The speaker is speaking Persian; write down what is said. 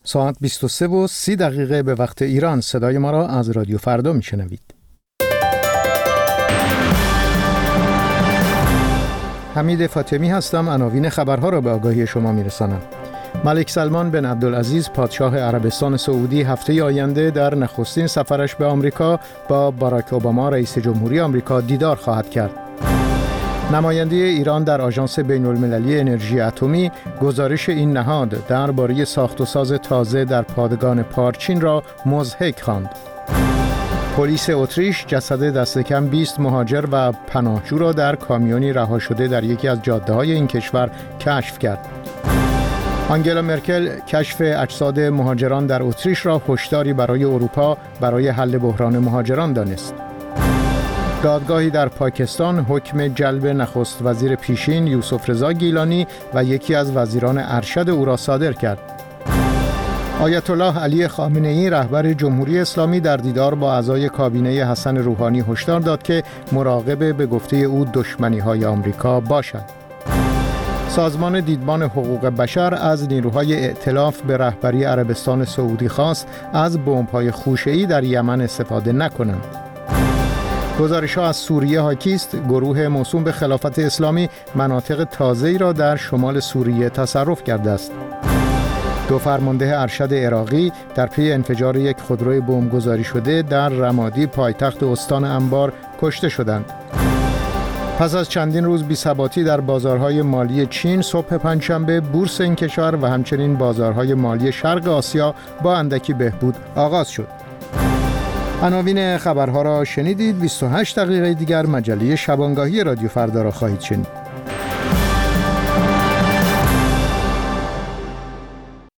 ساعت 23:30 به وقت ایران. صدای ما را از رادیو فردا میشنوید. حمید فاطمی هستم. عناوین خبرها را به آگاهی شما میرسانم. ملک سلمان بن عبدالعزیز پادشاه عربستان سعودی هفته آینده در نخستین سفرش به آمریکا با باراک اوباما رئیس جمهوری آمریکا دیدار خواهد کرد. نماینده ایران در آژانس بین‌المللی انرژی اتمی گزارش این نهاد درباره ساخت و ساز تازه در پادگان پارچین را مضحک خواند. پلیس اتریش جسد دست کم 20 مهاجر و پناهجو را در کامیونی رها شده در یکی از جاده‌های این کشور کشف کرد. آنگلا مرکل کشف اجساد مهاجران در اتریش را هشداری برای اروپا برای حل بحران مهاجران دانست. دادگاهی در پاکستان حکم جلب نخست وزیر پیشین یوسف رضا گیلانی و یکی از وزیران ارشد او را صادر کرد. آیت الله علی خامنه‌ای رهبر جمهوری اسلامی در دیدار با اعضای کابینه حسن روحانی هشدار داد که مراقب به گفته او دشمنی‌های آمریکا باشد. سازمان دیدبان حقوق بشر از نیروهای ائتلاف به رهبری عربستان سعودی خواست از بمب‌های خوشه‌ای در یمن استفاده نکنند. گزارش‌ها از سوریه حاکی است گروه موسوم به خلافت اسلامی مناطق تازه‌ای را در شمال سوریه تصرف کرده است. 2 فرمانده ارشد عراقی در پی انفجار یک خودروی بمبگذاری شده در رمادی پایتخت استان انبار کشته شدند. پس از چندین روز بی‌ثباتی در بازارهای مالی چین، صبح پنجشنبه بورس این کشور و همچنین بازارهای مالی شرق آسیا با اندکی بهبود آغاز شد. عناوین خبرها را شنیدید. 28 دقیقه دیگر مجله شبانگاهی رادیو فردا را خواهید شنید.